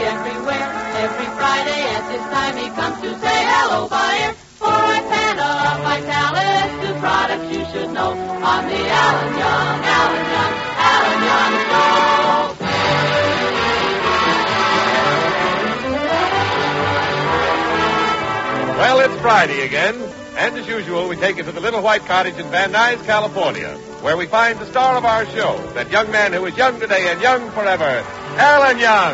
everywhere. Every Friday at this time he comes to say hello by ear. For I fan up my talents to products you should know on the Alan Young Show. Well, it's Friday again, and as usual, we take you to the Little White Cottage in Van Nuys, California, where we find the star of our show, that young man who is young today and young forever, Alan Young.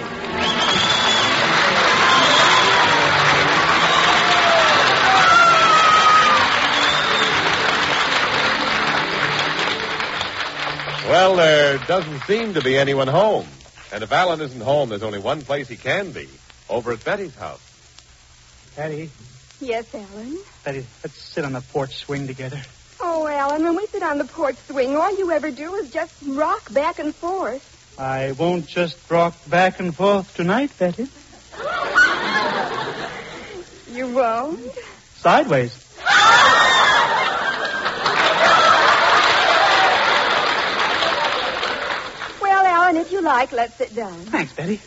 Well, there doesn't seem to be anyone home. And if Alan isn't home, there's only one place he can be, over at Betty's house. Betty. Yes, Alan? Betty, let's sit on the porch swing together. Oh, Alan, when we sit on the porch swing, all you ever do is just rock back and forth. I won't just rock back and forth tonight, Betty. You won't? Sideways. Well, Alan, if you like, let's sit down. Thanks, Betty.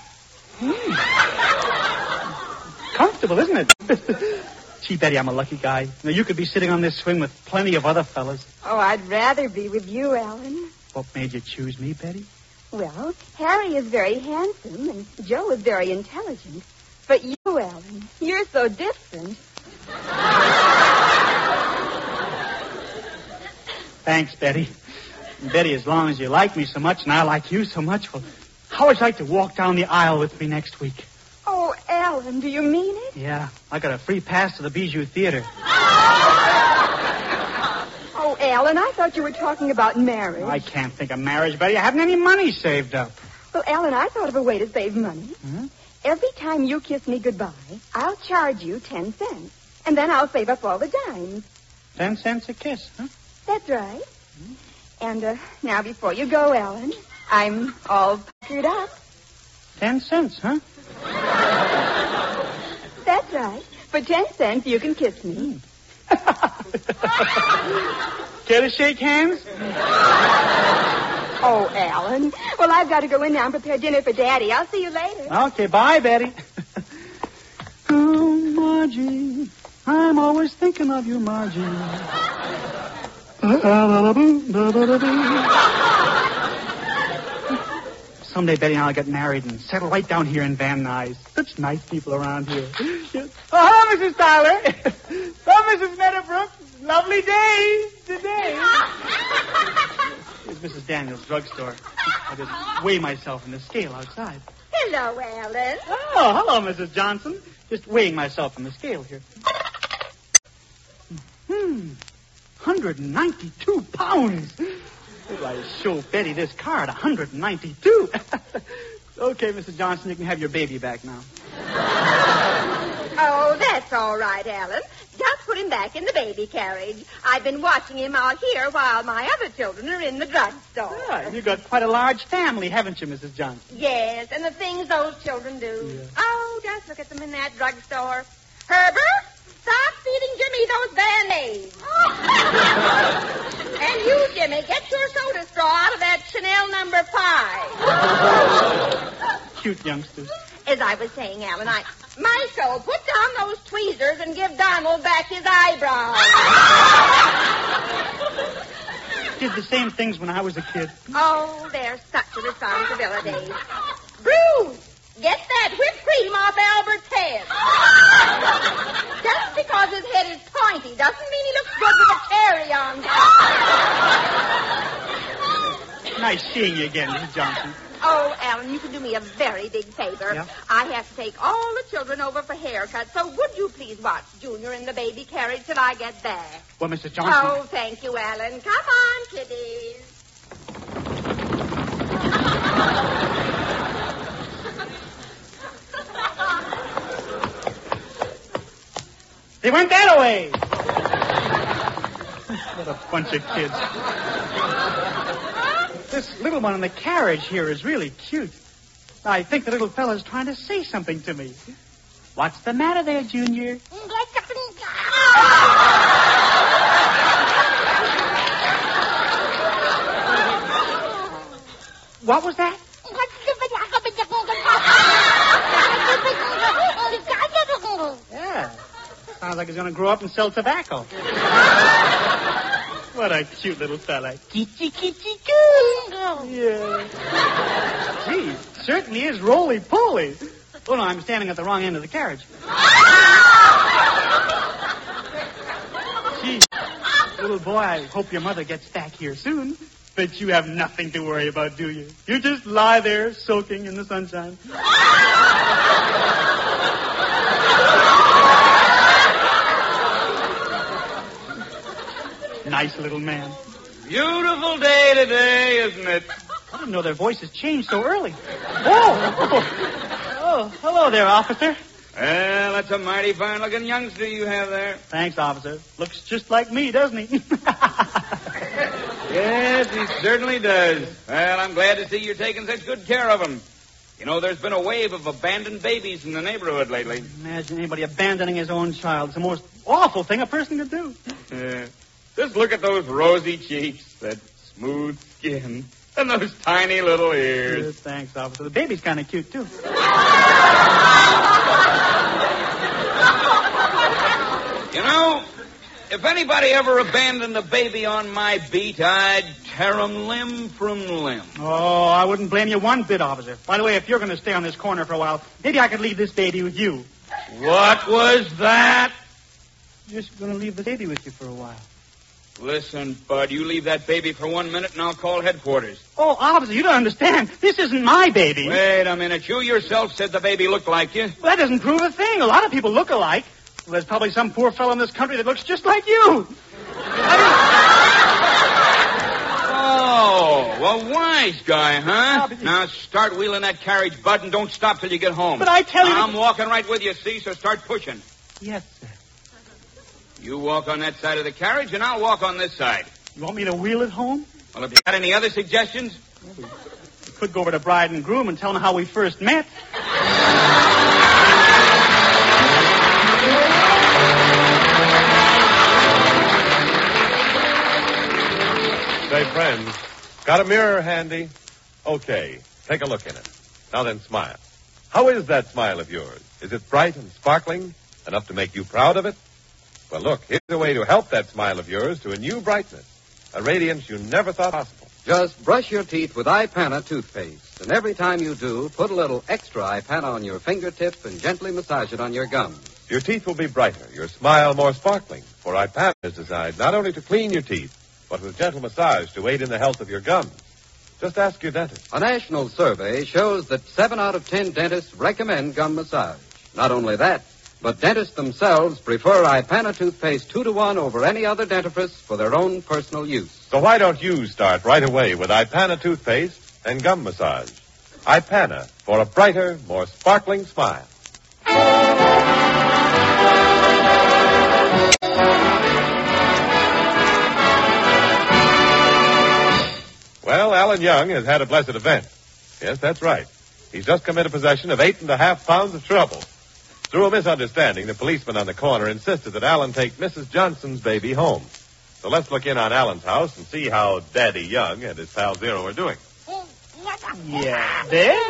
Comfortable, isn't it? Gee, Betty, I'm a lucky guy. Now, you could be sitting on this swing with plenty of other fellas. Oh, I'd rather be with you, Alan. What made you choose me, Betty? Well, Harry is very handsome, and Joe is very intelligent. But you, Alan, you're so different. Thanks, Betty. Betty, as long as you like me so much and I like you so much, well, how would you like to walk down the aisle with me next week? Oh, Alan, do you mean it? Yeah, I got a free pass to the Bijou Theater. Oh, Alan, I thought you were talking about marriage. I can't think of marriage, Betty. I haven't any money saved up. Well, Alan, I thought of a way to save money. Hmm? Every time you kiss me goodbye, I'll charge you 10 cents. And then I'll save up all the dimes. 10 cents a kiss, huh? That's right. And now before you go, Alan, I'm all puckered up. 10 cents, huh? That's right. For 10 cents, you can kiss me. Care to shake hands? Oh, Alan. Well, I've got to go in now and prepare dinner for Daddy. I'll see you later. Okay, bye, Betty. Oh, Margie, I'm always thinking of you, Margie. Someday Betty and I'll get married and settle right down here in Van Nuys. Such nice people around here. Oh, Mrs. Tyler. Oh, Mrs. Meadowbrook. Lovely day today. Here's Mrs. Daniels' drugstore. I just weigh myself in the scale outside. Hello, Alan. Oh, hello, Mrs. Johnson. Just weighing myself in the scale here. 192 pounds. Wait till I show Betty this card, 192. Okay, Mrs. Johnson, you can have your baby back now. Oh, that's all right, Alan. Just put him back in the baby carriage. I've been watching him out here while my other children are in the drugstore. Yeah, you've got quite a large family, haven't you, Mrs. Johnson? Yes, and the things those children do. Yeah. Oh, just look at them in that drugstore. Herbert, stop feeding Jimmy those Band-Aids. And you, Jimmy, get your soda straw out of that Chanel number 5. Cute youngsters. As I was saying, Alan, Michael, put down those tweezers and give Donald back his eyebrows. Did the same things when I was a kid. Oh, they're such a responsibility. Bruce, get that whipped cream off Albert's head. Just because his head is pointy doesn't mean he looks good with a cherry on top. Nice seeing you again, Mrs. Johnson. Oh, Alan, you can do me a very big favor. Yeah? I I have to take all the children over for haircuts, so would you please watch Junior in the baby carriage till I get back? Well, Mrs. Johnson... Oh, thank you, Alan. Come on, kiddies. They went that way. What a bunch of kids. This little one in the carriage here is really cute. I think the little fella's trying to say something to me. What's the matter there, Junior? What was that? Sounds like he's going to grow up and sell tobacco. What a cute little fella. Kitty, kitty, goo. Yeah. Gee, certainly is roly-poly. Oh, no, I'm standing at the wrong end of the carriage. Gee, little boy, I hope your mother gets back here soon. But you have nothing to worry about, do you? You just lie there soaking in the sunshine. Nice little man. Beautiful day today, isn't it? I didn't know their voices changed so early. Oh, hello there, officer. Well, that's a mighty fine-looking youngster you have there. Thanks, officer. Looks just like me, doesn't he? Yes, he certainly does. Well, I'm glad to see you're taking such good care of him. You know, there's been a wave of abandoned babies in the neighborhood lately. Imagine anybody abandoning his own child. It's the most awful thing a person could do. Just look at those rosy cheeks, that smooth skin, and those tiny little ears. Thanks, officer. The baby's kind of cute, too. You know, if anybody ever abandoned a baby on my beat, I'd tear him limb from limb. Oh, I wouldn't blame you one bit, officer. By the way, if you're going to stay on this corner for a while, maybe I could leave this baby with you. What was that? Just going to leave the baby with you for a while. Listen, Bud, you leave that baby for 1 minute and I'll call headquarters. Oh, officer, you don't understand. This isn't my baby. Wait a minute. You yourself said the baby looked like you. Well, that doesn't prove a thing. A lot of people look alike. Well, there's probably some poor fellow in this country that looks just like you. Oh, well, wise guy, huh? Now start wheeling that carriage, Bud, and don't stop till you get home. But I tell you... I'm walking right with you, see, so start pushing. Yes, sir. You walk on that side of the carriage, and I'll walk on this side. You want me to wheel it home? Well, have you got any other suggestions? Well, we could go over to bride and groom and tell them how we first met. Say, friends, got a mirror handy? Okay, take a look in it. Now then, smile. How is that smile of yours? Is it bright and sparkling, enough to make you proud of it? Well, look, here's a way to help that smile of yours to a new brightness, a radiance you never thought possible. Just brush your teeth with Ipana toothpaste, and every time you do, put a little extra Ipana on your fingertip and gently massage it on your gums. Your teeth will be brighter, your smile more sparkling, for Ipana is designed not only to clean your teeth, but with gentle massage to aid in the health of your gums. Just ask your dentist. A national survey shows that 7 out of 10 dentists recommend gum massage. Not only that, but dentists themselves prefer Ipana toothpaste 2-to-1 over any other dentifrice for their own personal use. So why don't you start right away with Ipana toothpaste and gum massage? Ipana, for a brighter, more sparkling smile. Well, Alan Young has had a blessed event. Yes, that's right. He's just come into possession of 8.5 pounds of trouble. Through a misunderstanding, the policeman on the corner insisted that Alan take Mrs. Johnson's baby home. So let's look in on Alan's house and see how Daddy Young and his pal Zero are doing. Yeah.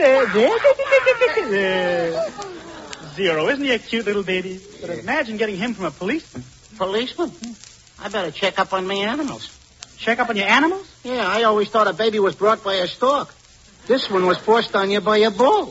There. Zero, isn't he a cute little baby? But imagine getting him from a policeman. Policeman? I better check up on my animals. Check up on your animals? Yeah, I always thought a baby was brought by a stork. This one was forced on you by a bull.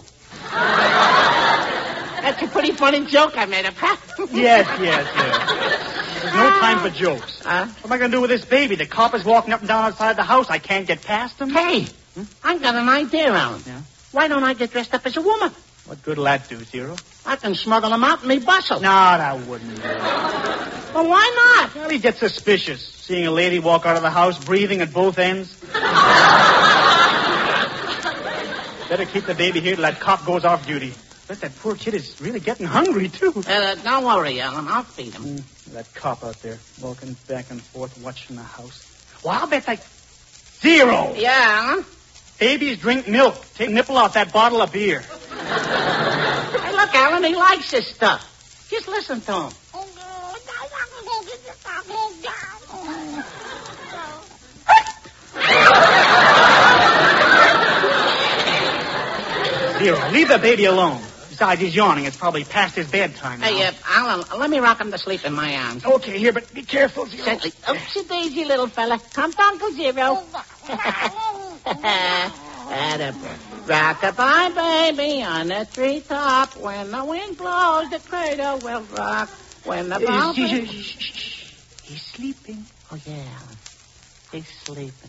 That's a pretty funny joke I made up, huh? Yes. There's no time for jokes. What am I going to do with this baby? The cop is walking up and down outside the house. I can't get past him. Hey, I got an idea, Alan. Yeah? Why don't I get dressed up as a woman? What good will that do, Zero? I can smuggle him out in me bustle. No, that wouldn't do. Well, why not? Well, he'd get suspicious, seeing a lady walk out of the house breathing at both ends. Better keep the baby here till that cop goes off duty. But that poor kid is really getting hungry, too. Don't worry, Alan. I'll feed him. That cop out there, walking back and forth, watching the house. Well, I'll bet that... Zero! Yeah, Alan? Babies drink milk. Take a nipple off that bottle of beer. Hey, look, Alan, he likes this stuff. Just listen to him. Zero, leave the baby alone. Besides, he's yawning. It's probably past his bedtime now. Hey, Alan, let me rock him to sleep in my arms. Okay, here, but be careful, Zero. Gently. Oopsie daisy, little fella. Come to Uncle Zero. Rock-a-bye, baby, on the treetop. When the wind blows, the cradle will rock. When the ball... He's sleeping. Oh, yeah, Alan. He's sleeping.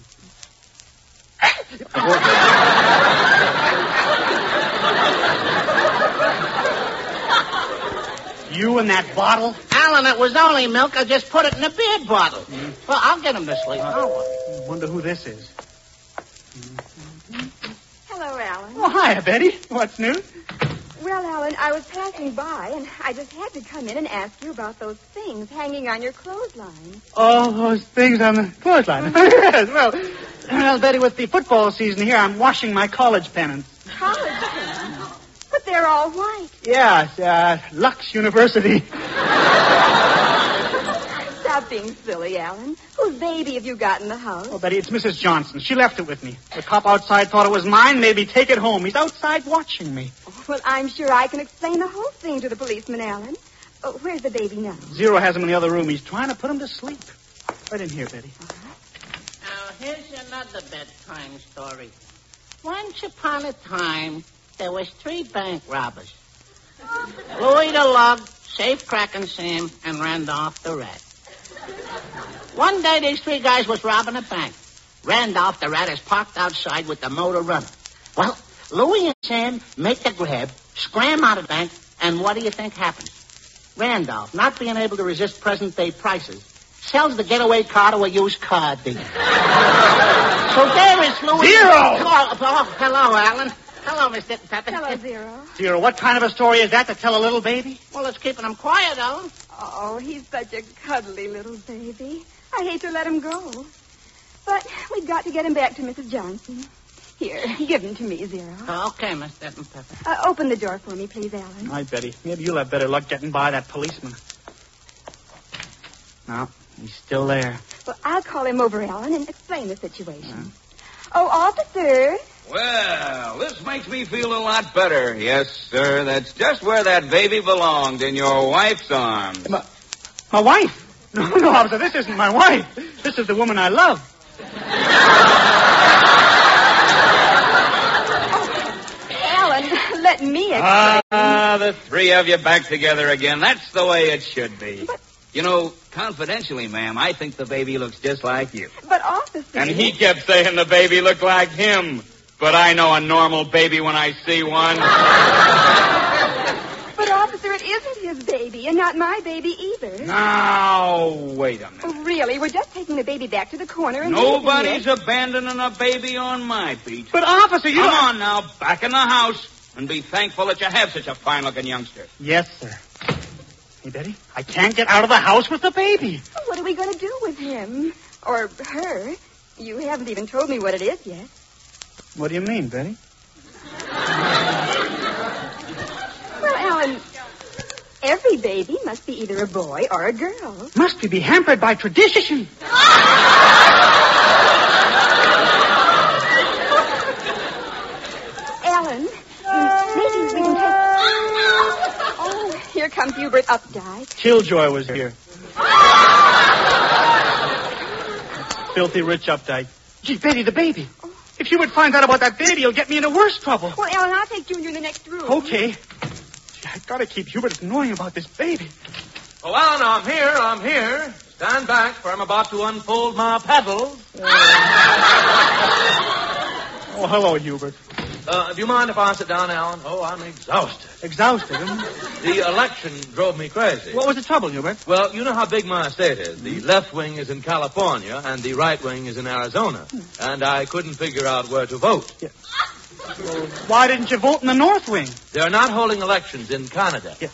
You and that bottle? Alan, it was only milk. I just put it in a beer bottle. Well, I'll get him to sleep. I wonder who this is. Hello, Alan. Oh, hiya, Betty. What's new? Well, Alan, I was passing by, and I just had to come in and ask you about those things hanging on your clothesline. Oh, those things on the clothesline. Yes, well, Betty, with the football season here, I'm washing my college pennants. College pennants? But they're all white. Yes, Lux University. Stop being silly, Alan. Whose baby have you got in the house? Oh, Betty, it's Mrs. Johnson. She left it with me. The cop outside thought it was mine, made me take it home. He's outside watching me. Well, I'm sure I can explain the whole thing to the policeman, Alan. Oh, where's the baby now? Zero has him in the other room. He's trying to put him to sleep. Right in here, Betty. Now, here's another bedtime story. Once upon a time, there was 3 bank robbers. Louis the Lug, Safe Crackin' Sam, and Randolph the Rat. One day, these 3 guys was robbing a bank. Randolph the Rat is parked outside with the motor running. Well, Louis and Sam make the grab, scram out of the bank, and what do you think happens? Randolph, not being able to resist present-day prices, sells the getaway car to a used car dealer. So there is Louis... Zero! Oh, hello, Alan. Hello, Mr. Pepper. Hello, Zero. Zero, what kind of a story is that to tell a little baby? Well, it's keeping him quiet, Alan. Oh, he's such a cuddly little baby. I hate to let him go. But we've got to get him back to Mrs. Johnson. Here, give him to me, Zero. Okay, Mr. Pepper. Open the door for me, please, Alan. Hi, Betty. Maybe you'll have better luck getting by that policeman. No, he's still there. Well, I'll call him over, Alan, and explain the situation. Oh, officer. Well, this makes me feel a lot better. Yes, sir, that's just where that baby belonged, in your wife's arms. My wife? No, officer, this isn't my wife. This is the woman I love. Alan, let me explain. The 3 of you back together again. That's the way it should be. But... You know, confidentially, ma'am, I think the baby looks just like you. But, officer... And he kept saying the baby looked like him. But I know a normal baby when I see one. But, officer, it isn't his baby, and not my baby either. Now, wait a minute. Oh, really? We're just taking the baby back to the corner and... Nobody's abandoning a baby on my beat. But, officer, you... Come on now, back in the house, and be thankful that you have such a fine-looking youngster. Yes, sir. Hey, Betty, I can't get out of the house with the baby. What are we going to do with him? Or her? You haven't even told me what it is yet. What do you mean, Betty? Well, Alan, every baby must be either a boy or a girl. Must we be hampered by tradition? Alan, maybe we can take... Oh, here comes Hubert Updike. Killjoy was here. Filthy rich Updike. Gee, Betty, the baby. If Hubert finds out about that baby, he'll get me into worse trouble. Well, Alan, I'll take Junior in the next room. Okay. Gee, I've got to keep Hubert from knowing about this baby. Oh, Alan, I'm here. Stand back, for I'm about to unfold my paddles. Oh, hello, Hubert. Do you mind if I sit down, Alan? Oh, I'm exhausted. Exhausted, huh? The election drove me crazy. What was the trouble, Hubert? Well, you know how big my state is. The left wing is in California, and the right wing is in Arizona. And I couldn't figure out where to vote. Yeah. Well, why didn't you vote in the North Wing? They're not holding elections in Canada. Yeah.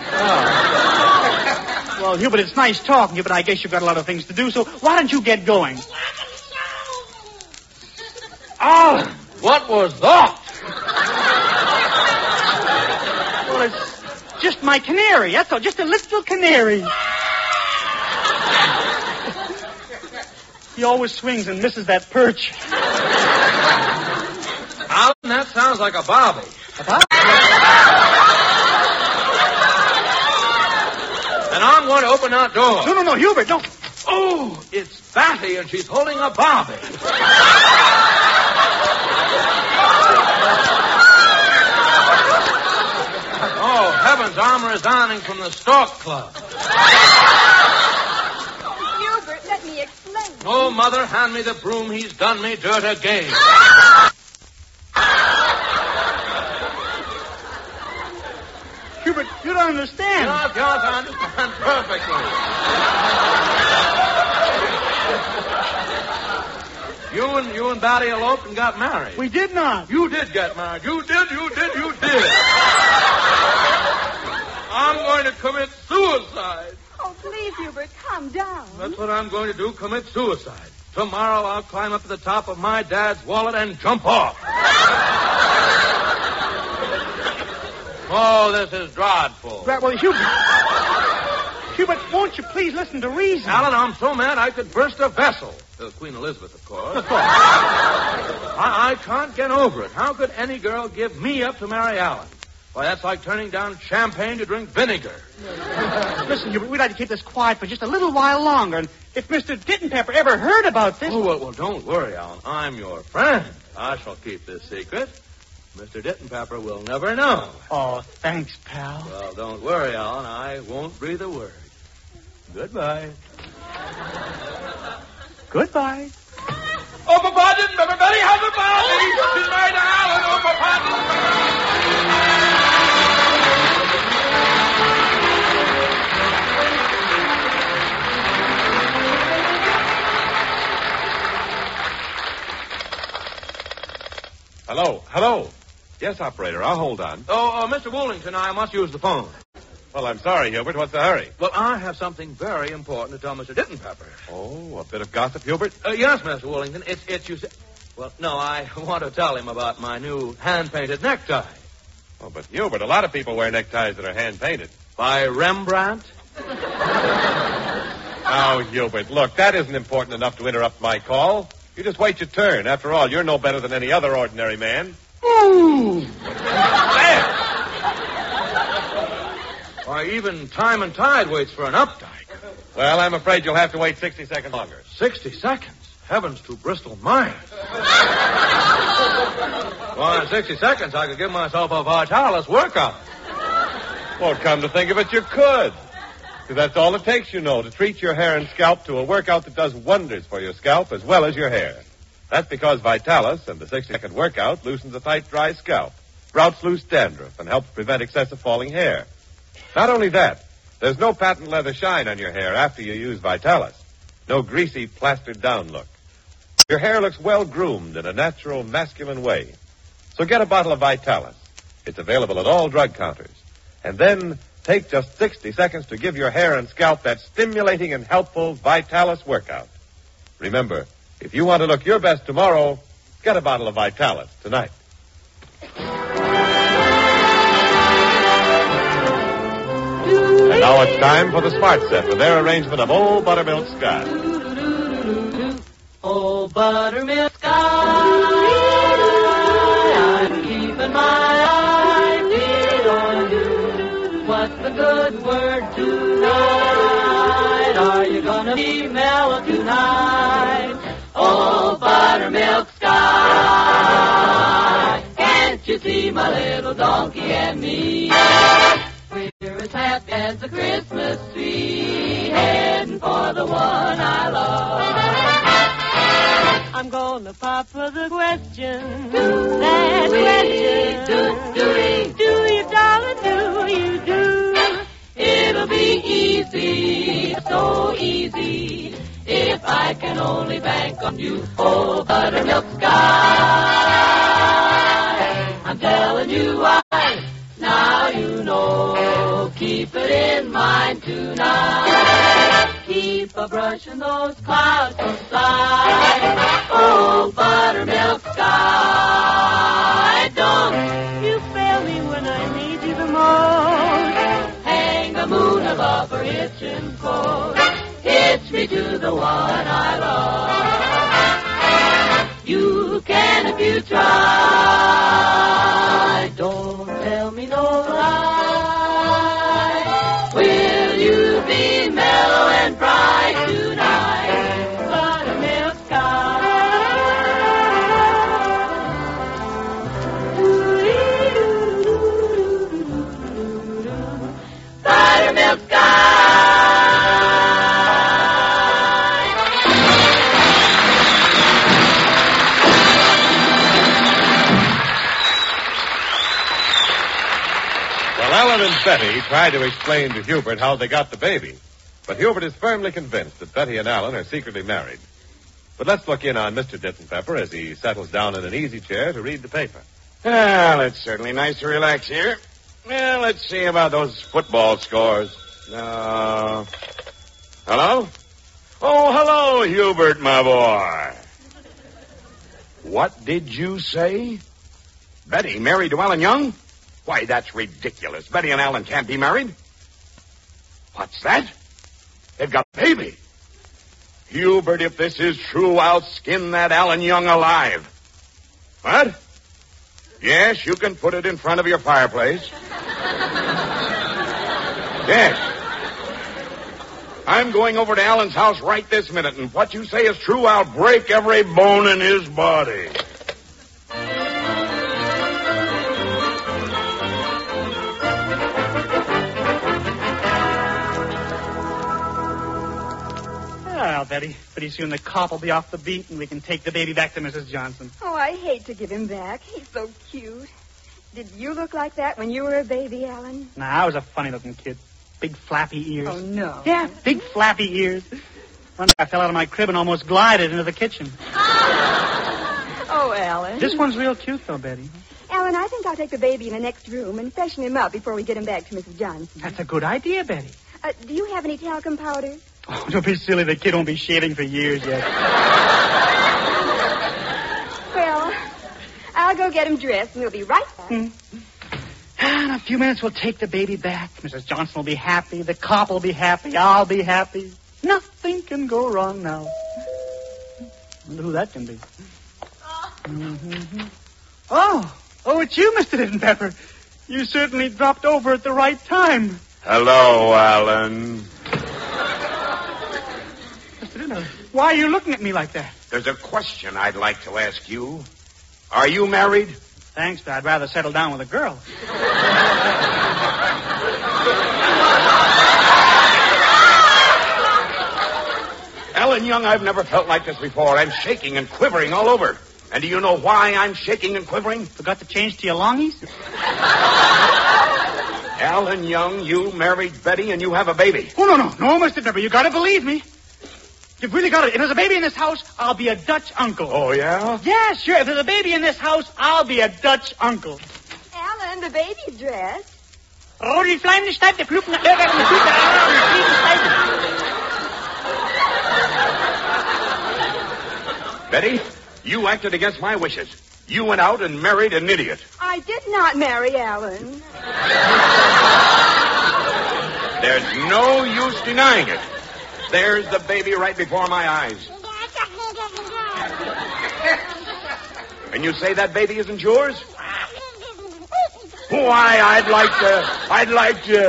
Oh. Well, Hubert, it's nice talking to you, but I guess you've got a lot of things to do, so why don't you get going? Oh, what was that? Well, it's just my canary, that's all. Just a little canary. He always swings and misses that perch. Alan, that sounds like a bobby. A bobby? I'm going to open that door. No, Hubert, no. Oh, it's Fatty, and she's holding a Barbie. Oh, heavens, I'm resigning from the Stork Club. Hubert, let me explain. Oh, Mother, hand me the broom. He's done me dirt again. Hubert, you don't understand. Yes, I understand perfectly. You and Batty eloped and got married. We did not. You did get married. You did. I'm going to commit suicide. Oh, please, Hubert, calm down. That's what I'm going to do, commit suicide. Tomorrow I'll climb up to the top of my dad's wallet and jump off. Oh, this is dreadful. Well, Hubert, won't you please listen to reason? Alan, I'm so mad I could burst a vessel. Queen Elizabeth, of course. I can't get over it. How could any girl give me up to marry Alan? Why, that's like turning down champagne to drink vinegar. Listen, Hubert, we'd like to keep this quiet for just a little while longer. And if Mr. Dittenpepper ever heard about this... Oh, well, don't worry, Alan. I'm your friend. I shall keep this secret. Mr. Dittenpepper will never know. Oh, thanks, pal. Well, don't worry, Alan. I won't breathe a word. Goodbye. Goodbye. Oh, Papa Dittenpepper, Betty has a Barbie. She's married to Alan. Oh, Papa Hello. Yes, operator, I'll hold on. Oh, Mr. Woolington, I must use the phone. Well, I'm sorry, Hubert. What's the hurry? Well, I have something very important to tell Mr. Dittenpepper. Oh, a bit of gossip, Hubert? Yes, Mr. Woolington. It's you say... Well, no, I want to tell him about my new hand-painted necktie. Oh, but Hubert, a lot of people wear neckties that are hand-painted. By Rembrandt? Now, Hubert, look, that isn't important enough to interrupt my call. You just wait your turn. After all, you're no better than any other ordinary man. Ooh! Why, even Time and Tide waits for an Updike. Well, I'm afraid you'll have to wait 60 seconds longer. 60 seconds? Heavens to Bristol Myers. Well, in 60 seconds, I could give myself a Vitalis workout. Well, come to think of it, you could. Because that's all it takes, you know, to treat your hair and scalp to a workout that does wonders for your scalp as well as your hair. That's because Vitalis and the 60-second workout loosens a tight, dry scalp, routs loose dandruff, and helps prevent excessive falling hair. Not only that, there's no patent leather shine on your hair after you use Vitalis. No greasy, plastered down look. Your hair looks well groomed in a natural, masculine way. So get a bottle of Vitalis. It's available at all drug counters. And then take just 60 seconds to give your hair and scalp that stimulating and helpful Vitalis workout. Remember, if you want to look your best tomorrow, get a bottle of Vitalis tonight. And now it's time for the Smart Set with their arrangement of Old Buttermilk Sky. Oh, buttermilk sky, I'm keeping my eye fixed on you. What's the good word tonight? Are you gonna be mellow tonight? Oh, buttermilk sky, can't you see my little donkey and me? We're as happy as a Christmas tree, heading for the one I love. I'm gonna pop for the question. That question. Do you, darling, do you do? It'll be easy, so easy, if I can only bank on you. Oh, buttermilk sky, I'm telling you why. Now you know, keep it in mind tonight. Keep a brushing those clouds aside. Oh, buttermilk sky, don't you fail me when I need you the most. Hang the moon above her hitching post. Hitch me to the one I love. You can if you try. Don't tell me no lie. Will you be the sky. Well, Alan and Betty try to explain to Hubert how they got the baby. But Hubert is firmly convinced that Betty and Alan are secretly married. But let's look in on Mr. Ditton Pepper as he settles down in an easy chair to read the paper. Well, it's certainly nice to relax here. Well, let's see about those football scores. Hello? Oh, hello, Hubert, my boy. What did you say? Betty married to Alan Young? Why, that's ridiculous. Betty and Alan can't be married. What's that? They've got a baby. Hubert, if this is true, I'll skin that Alan Young alive. What? Yes, you can put it in front of your fireplace. Yes. I'm going over to Alan's house right this minute, and if what you say is true, I'll break every bone in his body. Well, Betty, pretty soon the cop will be off the beat, and we can take the baby back to Mrs. Johnson. Oh, I hate to give him back. He's so cute. Did you look like that when you were a baby, Alan? Nah, I was a funny-looking kid. Big flappy ears. Oh, no. Yeah, big flappy ears. One day I fell out of my crib and almost glided into the kitchen. Oh, Alan. This one's real cute, though, Betty. Alan, I think I'll take the baby in the next room and freshen him up before we get him back to Mrs. Johnson. That's a good idea, Betty. Do you have any talcum powder? Oh, don't be silly. The kid won't be shaving for years yet. Well, I'll go get him dressed, and we'll be right back. In a few minutes, we'll take the baby back. Mrs. Johnson will be happy. The cop will be happy. I'll be happy. Nothing can go wrong now. I wonder who that can be. Mm-hmm. Oh, it's you, Mr. Ditton Pepper. You certainly dropped over at the right time. Hello, Alan. Mr. Ditton, why are you looking at me like that? There's a question I'd like to ask you. Are you married? Thanks, but I'd rather settle down with a girl. Alan Young, I've never felt like this before. I'm shaking and quivering all over. And do you know why I'm shaking and quivering? Forgot to change to your longies? Alan Young, you married Betty and you have a baby. Oh, no, Mr. Pepper. You gotta believe me. You've really got it. If there's a baby in this house, I'll be a Dutch uncle. Oh, yeah? Yeah, sure. If there's a baby in this house, I'll be a Dutch uncle. Alan, the baby's dressed. Rodi Fleimende Steib, der Flug nach Irrwerk und Betty, you acted against my wishes. You went out and married an idiot. I did not marry Alan. There's no use denying it. There's the baby right before my eyes. And you say that baby isn't yours? Why, I'd like to.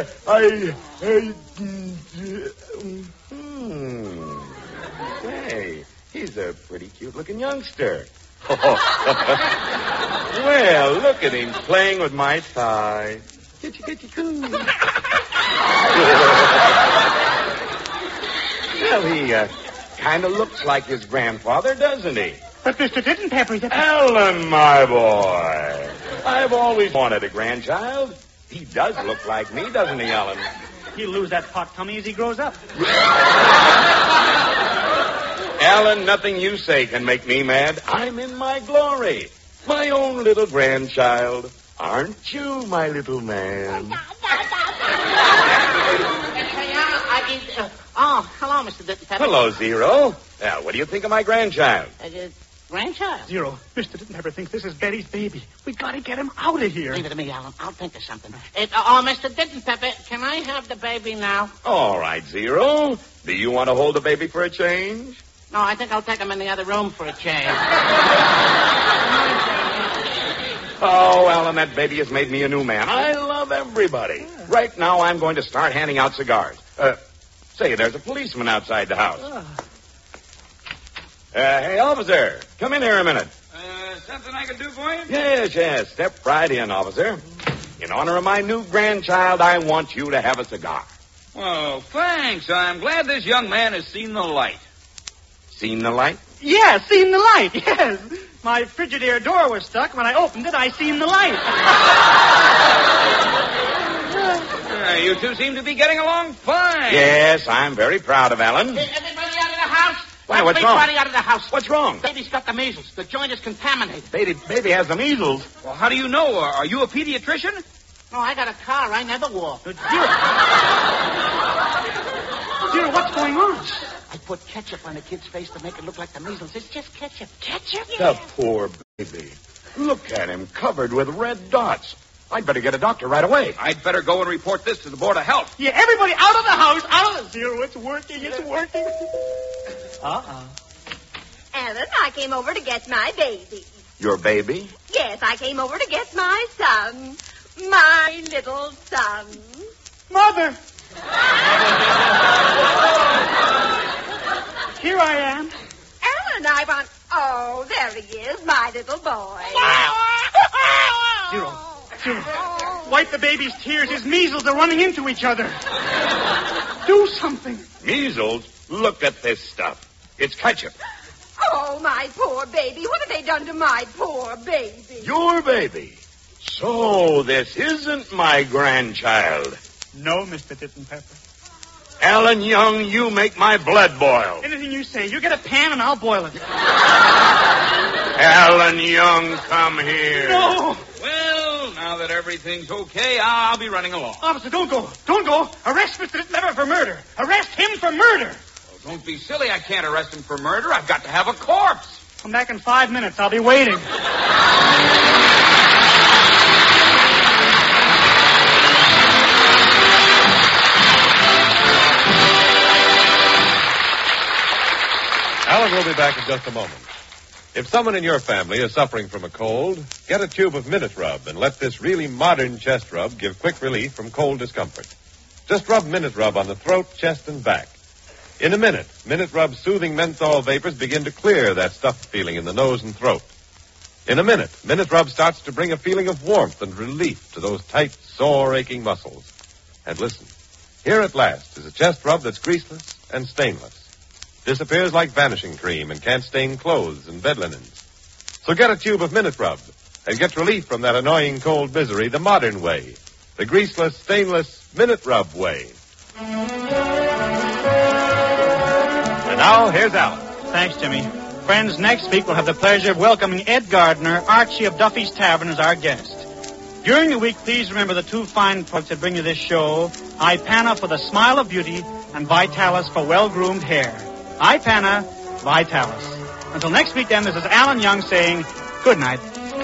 Hey, he's a pretty cute-looking youngster. Well, look at him playing with my thigh. Kitty-kitty-coo. Well, he kind of looks like his grandfather, doesn't he? But Mr. Ditton Pepper... Alan, my boy. I've always wanted a grandchild. He does look like me, doesn't he, Alan? He'll lose that pot tummy as he grows up. Alan, nothing you say can make me mad. I'm in my glory. My own little grandchild. Aren't you, my little man? Hello, Mr. Ditton Pepper. Hello, Zero. Now, what do you think of my grandchild? Grandchild? Zero, Mr. Ditton Pepper thinks this is Betty's baby. We gotta get him out of here. Leave it to me, Alan. I'll think of something. Mr. Ditton Pepper, can I have the baby now? All right, Zero. Do you want to hold the baby for a change? No, I think I'll take him in the other room for a change. Oh, Alan, that baby has made me a new man. I love everybody. Right now, I'm going to start handing out cigars. Say, there's a policeman outside the house. Hey, officer, come in here a minute. Something I can do for you? Yes. Step right in, officer. In honor of my new grandchild, I want you to have a cigar. Well, thanks. I'm glad this young man has seen the light. Seen the light? Yeah, seen the light, yes. My Frigidaire door was stuck. When I opened it, I seen the light. You two seem to be getting along fine. Yes, I'm very proud of Alan. Hey, everybody out of the house? Why, what's wrong? Everybody out of the house. What's wrong? Baby's got the measles. The joint is contaminated. Baby has the measles. Well, how do you know? Are you a pediatrician? No, I got a car. I never walk. Dear, what's going on? I put ketchup on the kid's face to make it look like the measles. It's just ketchup. Ketchup? The poor baby. Look at him, covered with red dots. I'd better get a doctor right away. I'd better go and report this to the Board of Health. Yeah, everybody out of the house, out of the... Zero, it's working. Alan, I came over to get my baby. Your baby? Yes, I came over to get my son. My little son. Mother! Here I am. Alan, I want... Oh, there he is, my little boy. Zero. Wipe the baby's tears. His measles are running into each other. Do something. Measles? Look at this stuff. It's ketchup. Oh, my poor baby. What have they done to my poor baby? Your baby. So this isn't my grandchild. No, Mr. Titten Pepper. Alan Young, you make my blood boil. Anything you say. You get a pan and I'll boil it. Alan Young, come here. No. Well, now that everything's okay, I'll be running along. Officer, don't go. Don't go. Arrest Mr. Titten Pepper for murder. Arrest him for murder. Well, don't be silly. I can't arrest him for murder. I've got to have a corpse. Come back in 5 minutes. I'll be waiting. Alan will be back in just a moment. If someone in your family is suffering from a cold, get a tube of Minute Rub and let this really modern chest rub give quick relief from cold discomfort. Just rub Minute Rub on the throat, chest, and back. In a minute, Minute Rub's soothing menthol vapors begin to clear that stuffed feeling in the nose and throat. In a minute, Minute Rub starts to bring a feeling of warmth and relief to those tight, sore, aching muscles. And listen, here at last is a chest rub that's greaseless and stainless. Disappears like vanishing cream and can't stain clothes and bed linens. So get a tube of Minute Rub and get relief from that annoying cold misery the modern way. The greaseless, stainless Minute Rub way. And now, here's Alan. Thanks, Jimmy. Friends, next week we'll have the pleasure of welcoming Ed Gardner, Archie of Duffy's Tavern, as our guest. During the week, please remember the two fine products that bring you this show, Ipana for the smile of beauty and Vitalis for well-groomed hair. Ipana, Vitalis. Until next week, then, this is Alan Young saying good night.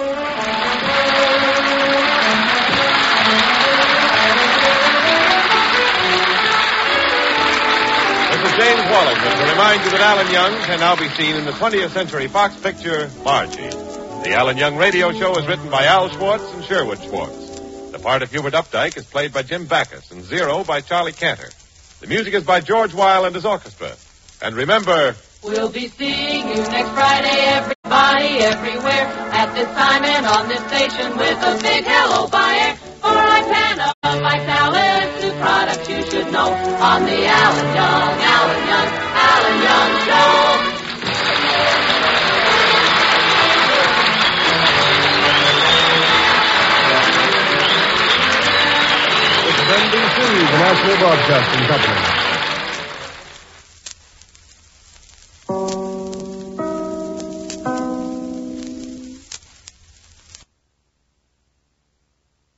This is James Wallington to remind you that Alan Young can now be seen in the 20th Century Fox picture, Margie. The Alan Young radio show is written by Al Schwartz and Sherwood Schwartz. The part of Hubert Updike is played by Jim Backus and Zero by Charlie Cantor. The music is by George Weil and his orchestra. And remember... We'll be seeing you next Friday, everybody, everywhere, at this time and on this station with a big hello by air. For Ipana, Vitalis, new products you should know on the Alan Young Show. This is NBC, the National Broadcasting Company.